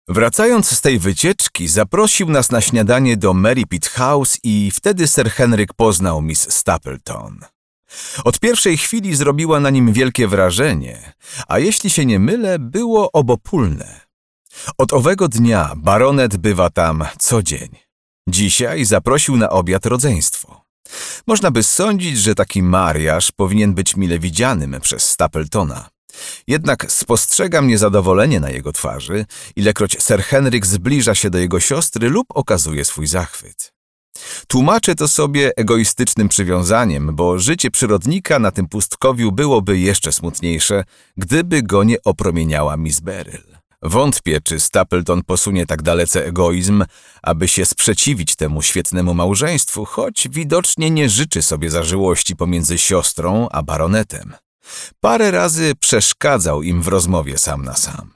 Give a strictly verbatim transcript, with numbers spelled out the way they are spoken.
Wracając z tej wycieczki, zaprosił nas na śniadanie do Merripit House i wtedy Sir Henryk poznał Miss Stapleton. Od pierwszej chwili zrobiła na nim wielkie wrażenie, a jeśli się nie mylę, było obopólne. Od owego dnia baronet bywa tam co dzień. Dzisiaj zaprosił na obiad rodzeństwo. Można by sądzić, że taki mariaż powinien być mile widzianym przez Stapletona. Jednak spostrzegam niezadowolenie na jego twarzy, ilekroć Sir Henryk zbliża się do jego siostry lub okazuje swój zachwyt. Tłumaczę to sobie egoistycznym przywiązaniem, bo życie przyrodnika na tym pustkowiu byłoby jeszcze smutniejsze, gdyby go nie opromieniała Miss Beryl. Wątpię, czy Stapleton posunie tak dalece egoizm, aby się sprzeciwić temu świetnemu małżeństwu, choć widocznie nie życzy sobie zażyłości pomiędzy siostrą a baronetem. Parę razy przeszkadzał im w rozmowie sam na sam.